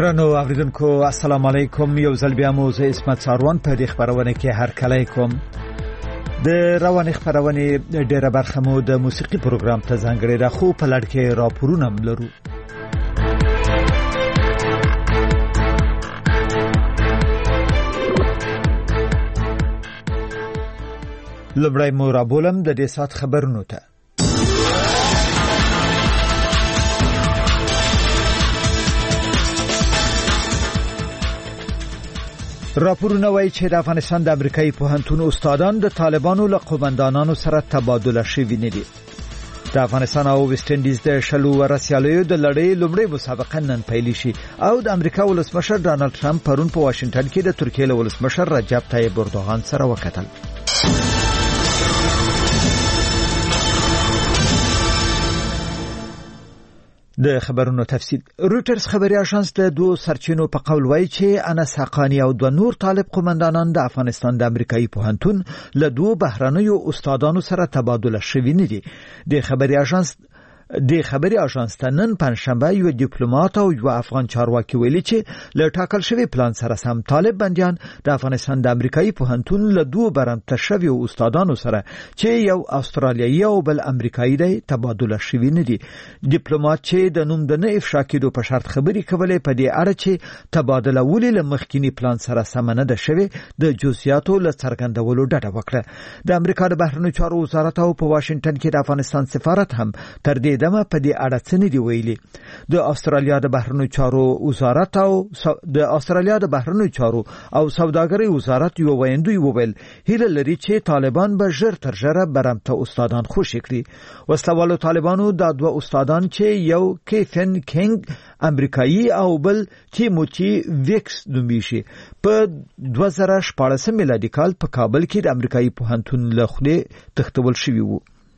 ګرانو اوریدونکو السلام علیکم. یو ځل بیا مو زه اسمت ساروان په دې خبرونه کې هر کله کوم. د روان خبرونه ډیره برخه مو د موسیقي پروګرام ته ځانګړې ده، خو په لړ کې راپورونه هم لرو. لومړی مو رابولم د دې سات خبرونو ته. راپورونه وايي چې د افغانستان د امریکایي پوهنتون استادان د طالبانو له قومندانانو سره تبادله شوي نه دي. د افغانستان او ویسټ انډیز د شلو ورسیالیو د لړۍ لومړی مسابقه نن پیل شي او د امریکا ولسمشر ډانلډ ټرمپ پرون په واشنگټن کې د ترکیې له ولسمشر رجب طیب اردوغان سره وکتل. د خبرونو تفصیل. رویټرز خبري اژانس د دوه سرچینو په قول وایي چې انس حقانی او دوه نور طالب قومندانان د افغانستان د امریکایي پوهنتون له دوه بهرنیو استادانو سره تبادله شوي نه دي. د خبري اژانس ته نن پنځشنبه یو ډیپلوماټ او یو افغان چارواکي ویلي چې له ټاکل شوی پلان سره سم طالب بنديان د افغانستان د امریکایي پوهنتون له دوه برنامه شوی استادانو سره چې یو استرالیایي او بل امریکایي دی تبادله شوي نه دي. ډیپلوماټ چې د نوم د نه افشا کېدو په شرط خبري کولې په دې اړه چې تبادله ولې له مخکینی پلان سره سم نه ده شوی د جزئیاتو له څرګندولو ډډه وکړه. د امریکا د بهرنیو چارو وزارت او په واشنگټن کې د افغانستان سفارت هم تر دې دمه په دې اړه څه نه دی ویلي. د استرالیا د بهرنیو چارو وزارت او د استرالیا د بهرنیو چارو او سوداګرۍ وزارت یو ویندوی وویل هیله لري چې طالبان به ژر تر ژره برمته استادان خوشی کړي. وسلوالو طالبانو د دوه استادان چې یو کیفن کینګ امریکایي او بل تیموتی ویکس نومیږي په 2014 میلادي کال په کابل کې د امریکایي پوهنتون له خولې تختول شوی وو.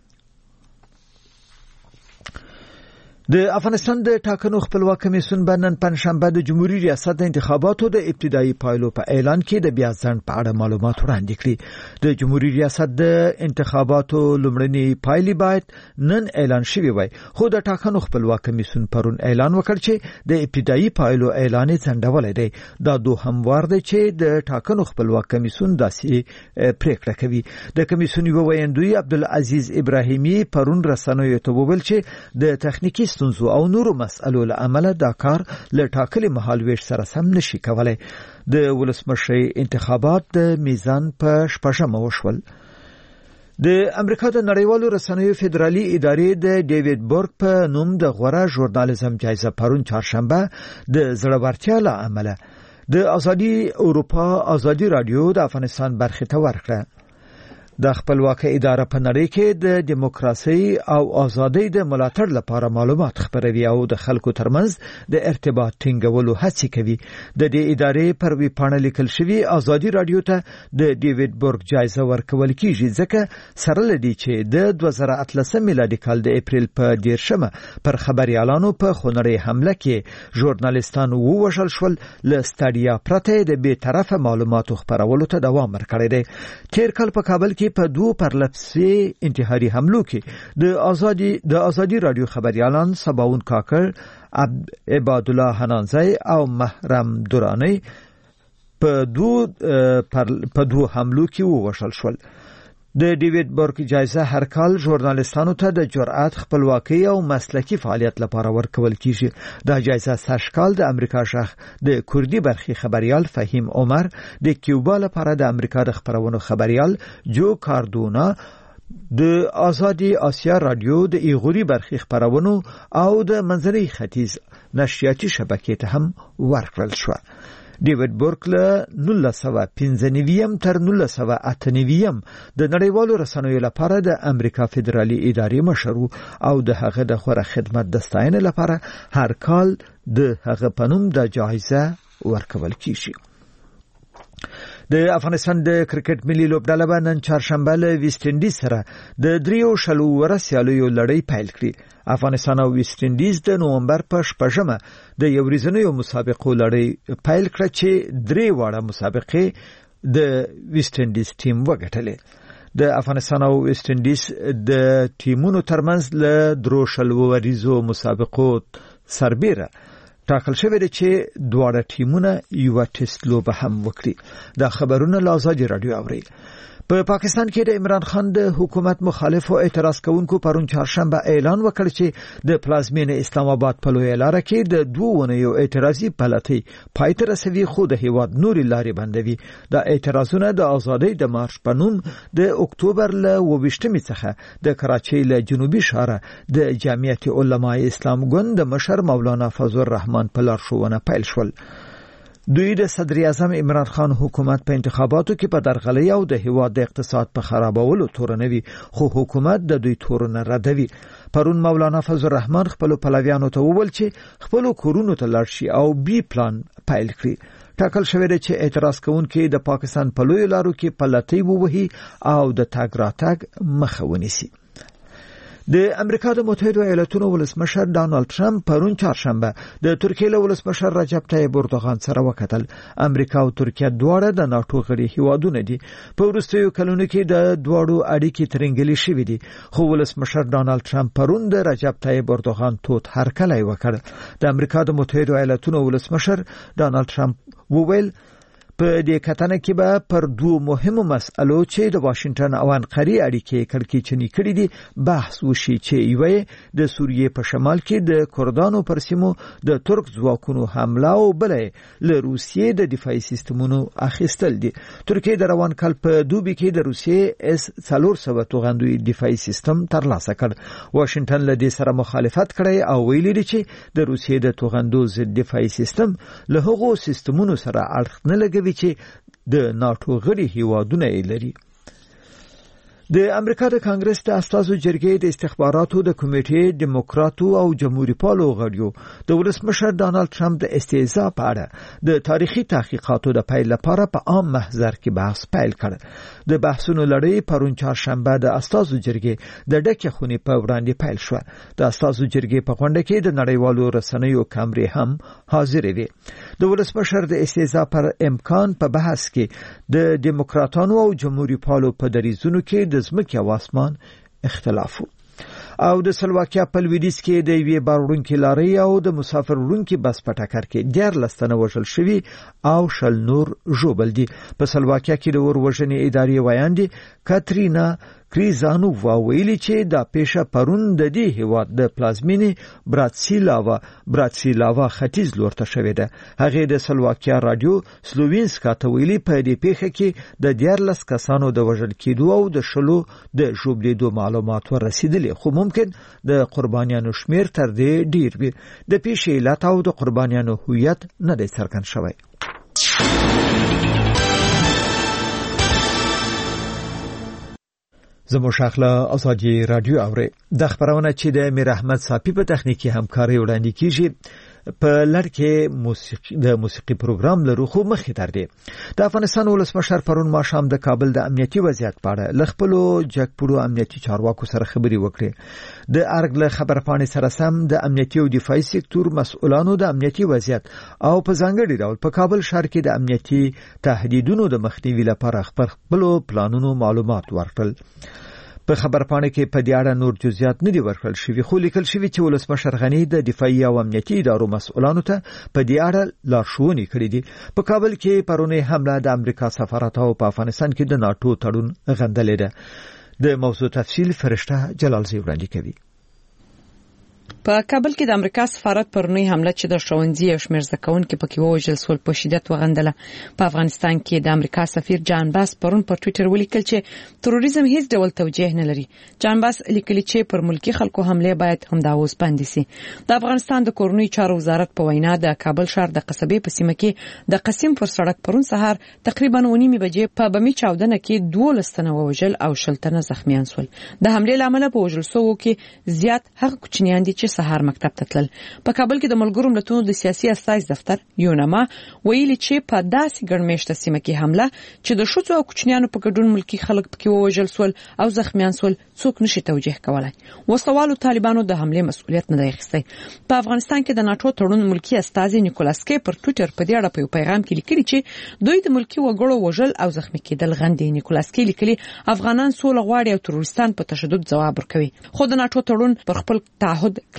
د افغانستان د ټاکنو خپلواک کمیسیون نن پنځشنبه د جمهوریت ریاست د انتخاباتو د ابتدایي پایلو په اعلان کې د بیا ځنډ په اړه معلومات وړاندې کړي. د جمهوریت ریاست د انتخاباتو لومړني پایلې باید نن اعلان شوي وای، خو د ټاکنو خپلواک کمیسیون پرون اعلان وکړ چې د ابتدایي پایلو اعلان ځنډولې دی. دا دوهم وار دی چې د ټاکنو خپلواک کمیسیون داسې پریکړه کوي. د کمیسیون یو ویندوی عبدالعزیز ابراهیمی پرون رسنیو ته وویل چې د تخنیکی ستونزو او نورو مسئلو له امله دا کار له ټاکلي مهالویش سره سم نشي کولای. د ولسمشر انتخابات د میزان په شپږمه وشول. د امریکا د نړیوالو رسنیو فدرالي ادارې د ډیوډ بورګ په نوم د غوره ژورنالیزم جایزه پرون چهارشنبه د زړورتیا له امله د ازادي اروپا ازادي رادیو د افغانستان برخه ته ورکړه. د خپلواکه اداره په نړۍ کې د دیموکراسي او ازادۍ د ملاتړ لپاره معلومات خپروي او د خلکو ترمنځ د ارتباط ټینګولو هڅه کوي. د دې ادارې پر وی پاڼه لیکل شوی ازادي رادیو ته د ډیوډ بورګ جایزه ورکول کیږي ځکه سره لدی چې د 2013 میلادي کال د اپریل په 10 پر خبريالانو په خونړۍ حمله کې ژورنالیستان ووژل شول. له ستړیا پرته د بې طرفه معلوماتو خپرولو ته دوام ورکړی دی. تیر کال په کابل کې په دوه پرلپسې انتحاري حملو کې د ازادي رادیو خبريالان سباون کاکر، عباد الله حنانزی او محرم دورانی په دوه حملو کې ووژل شول. د ډیوډ بورګ جایزه هر کال ژورنالیستانو ته د جرأت، خپلواکۍ او مسلکي فعالیت لپاره ورکول کیږي. دا جایزه سرشکال د امریکا شخ د کوردی برخي خبريال فهیم عمر، د کیوبا لپاره د امریکا د خبرونو خبريال جو کاردونا، د آزادي آسیا رادیو د ایغوري برخي خبرونو او د منځني ختیځ نشریاتي شبکې ته هم ورکړل شو. ډیوډ بورګ له 1995 تر 1998 د نړیوالو رسنیو لپاره د امریکا فدرالي ادارې مشر او د هغه د غوره خدمت د ستاینې لپاره هر کال د هغه په نوم د جایزه ورکول کیږي. د افغانستان د کرکټ ملي لوبډله نن چهارشنبه له ویسټ انډیز سره د دریو شلو ورسیالیو لړۍ پیل کړي. افغانستان او ویسټ انډیز د نومبر په 14 د یو ورځنیو مسابقو لړۍ پیل کړه چې درې واړه مسابقې د ویسټ انډیز ټیم وګټلې. د افغانستان او ویسټ انډیز د ټیمونو ترمنځ له درو شلو ورځو مسابقو سربېره ټاکل شوی دی چې دواړه ټیمونه یو ټیسټ لوبه هم وکړي. دا خبرونه له آزادي رادیو اوري. په پاکستان کې د عمران خان د حکومت مخالفو اعتراض کوونکو پرون چهارشنبه اعلان وکړ چې د پلازمینې اسلام آباد په لویه لاره کې د 2 اونیو اعتراضي پلاتۍ پای ته رسوي، خو د هیواد نورې لارې بندوي. دا اعتراضونه د ازادۍ د مارش په نوم د اکتوبر له 28 څخه د کراچۍ له جنوبي شهر د جمعیت علماء اسلام ګوند د مشر مولانا فضل الرحمن په لارښوونه پیل شول. دوی د صدر اعظم عمران خان حکومت په انتخاباتو کې په درغلۍ او د هیواد د اقتصاد په خرابولو تورنوي، خو حکومت د دوی تورونه ردوي. پرون مولانا فضل الرحمن خپل پلویانو ته وویل چې خپل کورونو ته لاړ شي او بي پلان پیل کړي. ټاکل شوی دی چې اعتراض کوونکي د پاکستان په لویو لارو کې پلاتۍ ووهي او د تګ راتګ مخه ونیسي. د امریکا د متحده ایالاتونو ولسمشر ډانلډ ټرمپ پرون چهارشنبه د ترکیې له ولسمشر رجب طیب اردوغان سره وکتل. امریکا او ترکیه دواړه د ناتو غړي هیوادونه دي. په وروستیو کلونو کې د دواړو اړیکې ترنګلې شوې دي، خو ولسمشر ډانلډ ټرمپ پرون د رجب طیب اردوغان توت هرکلی وکړ. د امریکا د متحده ایالاتونو ولسمشر ډانلډ ټرمپ وویل په دې کتنه کې به پر 2 مهمو مسألو چې د واشنگټن او انقرې اړیکې کړکېچنې کړې دي بحث وشي، چې یوه د سوریې په شمال کې د کردانو پر سیمو د ترک ځواکونو حمله او بلې له روسیې د دفاعي سیستمونو اخیستل دي. ترکیه د روان کال په دوبي کې د روسیې S-400 توغندوی دفاعي سیستم ترلاسه کړ. واشنگټن له دې سره مخالفت کړی او ویلي دی چې د روسیې د توغندو ضد دفاعي سیستم له هغو سیستمونو سره اړخ نه لګوي چې د ناتو غړي هیوادونه یې لري. د امریکا د کانګرس د استازو جرګې د استخباراتو د کمیټې دیموکراتو او جمهوریت پالو غړیو د ولسمشر ډانلډ ټرمپ د استهزاء په اړه د تاریخي تحقیقاتو د پیل لپاره په عام محضر کې بحث پیل کړ. د بحثونو لړۍ پرون چهارشنبه د استازو جرګې د ډکې خونې په وړاندې پیل شو. د استازو جرګې په غونډه کې د نړیوالو رسنیو کامرې هم حاضرې وې. د ولسمشر د استهزاء پر امکان په بحث کې د دیموکراتانو او جمهوریت پالو په دریځونو کې د زمکه او اسمان اختلاف او د سلواکیا په لویدیځ کې د یوې باروړونکو لارۍ او د مسافر وړونکو بس په ټکر کې 14 تنه وژل شوي او 10 نور ژوبل دي. په سلواکیا کې د وژنې ادارې وایاندې کاترینا کریزانووا ویلي چې دا پیښه پرون د دې هیواد د پلازمینې براتسلاوا ختیځ لور ته شوې ده. هغه د سلواکیا رادیو سلووینسکا ته ویلي په دې پیښه کې د 14 کسانو د وژل کېدو او د 10 د ژوبلیدو معلومات ورسېدلي، خو ممکن د قربانیانو شمیر تر دې ډیر وي. د پیښې علت او د قربانیانو هویت نه دی څرګند شوی. زموږ شاخله ازادي رادیو اوري. د خبرونه چې د میر احمد صافي په تخنیکی همکاري وړاندې کیږي په لړ کې د موسیقي پروګرام لرو، خو مخې تر دې د افغانستان ولسمشر پرون ماښام د کابل د امنیتي وضعیت په اړه ل خپل جګپوړو امنیتي چارواکو سره خبري وکړي. د ارګ له خبرپاڼې سره سم د امنیتي او دفاعي سکتور مسؤلانو د امنیتي وضعیت او په ځانګړي ډول په کابل ښار کې د امنیتي تهدیدونو د مخنیوي لپاره خپل پلانونو معلومات ورکړل. په خبرپاڼه کې په دې اړه نور جزئیات نه دي ورکړل شوي، خو لیکل شوي چې ولسمشر غنی د دفاعي او امنیتي ادارو مسؤلانو ته په دې اړه لارښوونې کړې دي. په کابل کې پرونی حمله د امریکا سفارت او په افغانستان کې د ناتو تړون غندلې ده. د موضوع تفصیل فرشته جلالزی وړاندې کوي. په کابل کې د امریکا سفارت پرونی حمله چې د ښوونځي او شمیر زکونکو پکې ووژل سول په شدت وغندله. په افغانستان کې د امریکا سفیر جان باس پرون په ټوئیټر ولیکل چې تروریزم هیڅ ډول توجیه نه لري. جان باس لیکلی چې پر ملکی خلکو حمله باید همداوس بند شي. د افغانستان د کورنۍ چارو وزارت په وینا د کابل ښار د قصبې په سیمه کې د قسم پر سړک پرون سهار تقریبا 9:30 بجې په بمی چاودنه کې 12 تنه وژل او 10 تنه زخمیان شول. د حمله لامل په وژل سوو کې زیات هغه کوچنیان دي چې سهار مکتب ته تلل. په کابل کې د ملګرو ملتونو د سیاسي استازي دفتر یونما ویلي چې په داسې ګڼمېشته سیمه کې حمله چې د شوڅو او کوچنیانو په ګډون ملکی خلک پکې ووژل سول او زخمیان سول څوک نشي توجیه کولای. وسوالو طالبانو د حمله مسؤلیت نه دی اخیستی. په افغانستان کې د ناتو تړون ملکی استازي نیکولاس کی پر ټوئیټر په دې اړه په پیغام کې لیکلي چې دوی د ملکی وګړو وژل او زخمی کېدل غندي. نیکولاس کی لیکلي افغانان سوله غواړي او تروریستان په تشدد ځواب ورکوي، خو د ناتو تړون پر خپل تعهد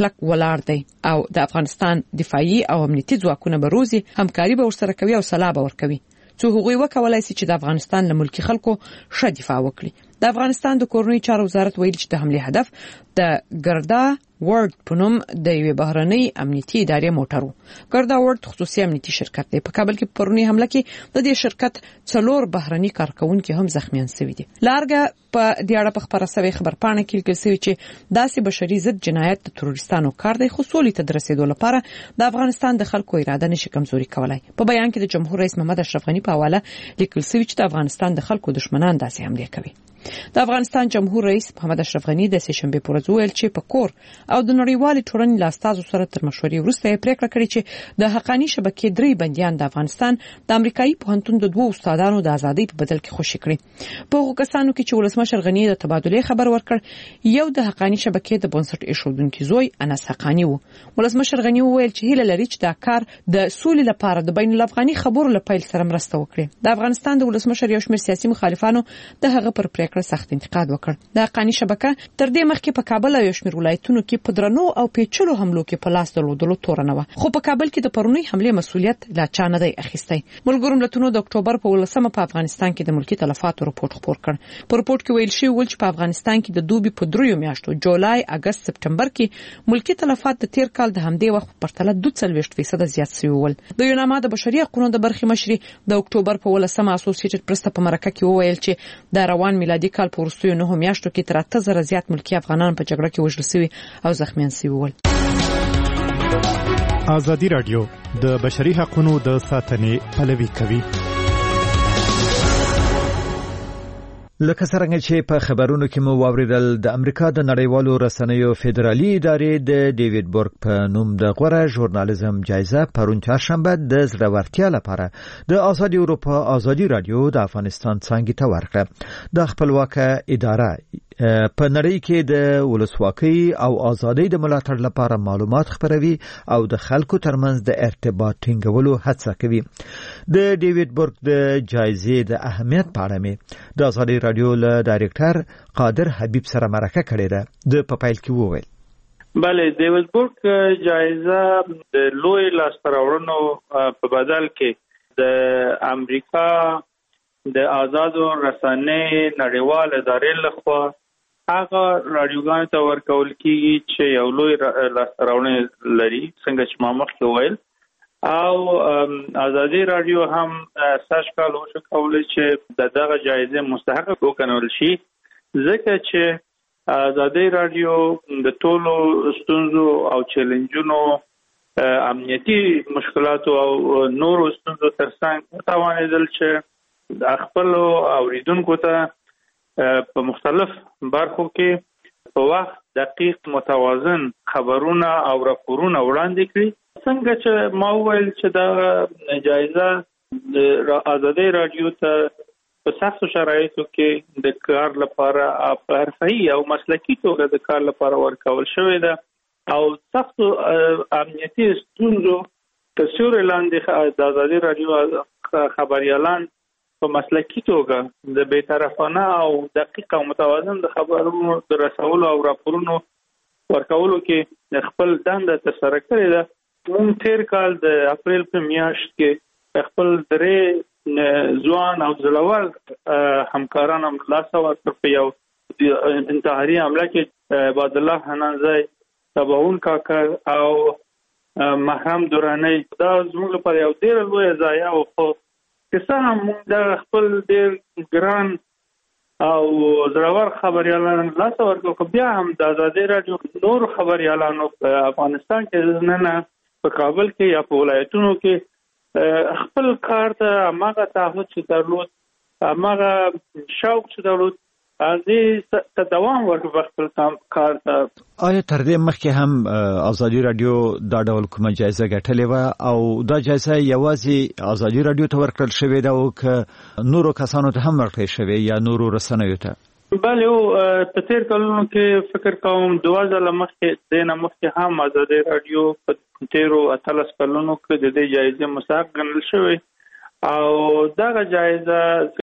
کلک ولاړ دی او د افغانستان دفاعي او امنیتي ځواکونه به روزي همکاري به ورسره کوي او سلاح به ورکوي څو هغوی وکولای شي چې د افغانستان له ملکی خلکو ښه دفاع وکړي. د افغانستان د کورنۍ چارو وزارت ویل چې د حمله هدف د ګردا ورډ په نوم د یوې بهرنۍ امنیتي ادارې موټر و. ګردا ورډ خصوصي امنیتي شرکت دی. په کابل کې پرونی حمله کې د دې شرکت 4 بهرني کارکونکو هم زخمیان شوي دي. لارګه په دې اړه په خبره سوي خبرپاڼه کې لیکل شوی چې داسې بشري ضد جنایت د تروریستانو کار دی خو سولې ته رسیدو لپاره د افغانستان د خلکو اراده نشي کمزوري کولای. په بیان کې د جمهور رئیس محمد اشرف غنی په حواله لیکل شوی چې د افغانستان د خلکو دشمنان داسې حمله کوي. د افغانستان جمهور رئیس محمد اشرف غنی د سهشنبه پر ورځ ویل چې په کور او د نړیوال ټولنې له استازو سره تر مشورې وروسته پریکړه کړې چې د حقانی شبکې 3 بنديان د افغانستان د امریکایي پوهنتون د 2 استادانو د ازادۍ په بدل کې خوشی کړي. په هغو کسانو کې چې ولسمشر غنی د تبادله خبر ورکړ یو د حقانی شبکې د بنسټ ایښودونکو زوی انس حقانی وو. ولسمشر غنی ویل چې هیله لري چې دا کار د سولې لپاره د بین الافغاني خبرو لپاره سره مرسته وکړي. د افغانستان د ولسمشر یو شمېر سیاسي مخالفانو د هغه پر پریکړه سخت انتقاد وکړ. د حقانی شبکه تر دې مخکې په کابل او شمیر ولایتونو کې په درنو او پیچلو حملو کې په لاس درلودلو تورنه و. خو په کابل کې د پرونی حمله مسؤلیت لا چا نه دی اخیستی. ملګرو ملتونو د اکتوبر په 18 په افغانستان کې د ملکی تلفاتو راپور خپور کړ. په راپور کې ویل شوی چې په افغانستان کې د دوبي په 3 میاشتو جولای، اگست، سپټمبر کې ملکی تلفات د تیر کال د همدې وخت په پرتله 42% زیات شوي ول. د یوناما د بشري حقوقو د برخې مشري د اکتوبر په 18 اسوسییټډ پریس په مرکه کې وویل چې د روان میلادي کال په وروستیو 9 میاشتو کې تر 8000 زیات ملکی افغانان په جګړه کې وژل شوي او زخمیان شوي ول. ازادي رادیو د بشري حقوقو د ساتنې پلوي کوي. لکه څنګه چې په خبرونو کې مو واوریدل د امریکا د نړیوالو رسنیو فدرالي ادارې د ډیوډ بورګ په نوم د غوره ژورنالیزم جایزه پرون چهارشنبه د زړورتیا لپاره د آزادي اروپا آزادي رادیو د افغانستان څنګه ته ورکړه. د خپلواکه اداره په نړۍ کې د ولسواکۍ او ازادۍ د ملاتړ لپاره معلومات خپروي او د خلکو ترمنځ د ارتباط ټینګولو هڅه کوي. د ډیوډ بورګ د جایزې د اهمیت په اړه مې د آزادي رادیو له ډایرکټر قادر حبیب سره مرکه کړې ده. د پپایل کې وویل بله ډیوډ بورګ جایزه د لوی لاستراوړنو په بدل کې د امریکا د آزادو رسنۍ نړیوال ادارې لخوا هغه رادیوګانو ته ورکول کیږي چې یو لوی لاستراوړنه لري څنګه چې ما مخکې وویل او آزادي رادیو هم ساش کال وشو کولای چې دغه جایزه مستحق وګڼل شي ځکه چې آزادي رادیو د ټولو ستونزو او چیلنجونو امنیتي مشکلات او نورو ستونزو ترڅنګ توانیدل چې د خپل اوریدونکو ته په مختلف برخو کې په وخت دقیق متوازن خبرونه او راپورونه وړاندې کړي. څنګه چې ما وویل چې دا جایزه د آزادي رادیو ته په سختو شرایطو کې د کار لپاره په حرفه‌ای او مسلکي توګه د کار لپاره ورکول شوې ده او سختو امنیتي ستونزو په سیوري لاندې د آزادي رادیو خبريالان په مسلکي توګه د بی‌طرفانه او دقیق او متوازن د خبرونو د رسولو او راپورونو ورکولو کې خپل دنده ترسره کړې ده. موږ تیر کال د اپریل په میاشت کې خپل درې ځوان او زړور همکاران هم خلاص ورکړ په یو انتحاري حمله کې عباد الله حنانزی، تباون کاکر او محرم دورانی. دا زموږ لپاره یو ډېر لوی ضایعه او خو کسه هم د خپل ډېر ګران او زړور خبريالان لاس ورکړو. خو بیا هم د آزادي رادیو نور خبريالانو په افغانستان کې نه په کابل کې یا په ولایتونو کې خپل کار ته هغه تعهد چې درلود، هغه شوق چې درلود، هغه ته دوام ورکړ خپل کار ته. آیا تر دې مخکې هم آزادي رادیو دا ډول کومه جایزه ګټلې و او دا جایزه یوازې آزادي رادیو ته ورکړل شوې ده او که نورو کسانو ته هم ورکړل شوې یا نورو رسنیو ته؟ بله په تیر کلونو کې فکر کوم 2000 مخکې د مخکې هم آزادي رادیو په تیرو 18 کلونو کې د دې جایزې مستحق ګڼل شوی او دغه جایزه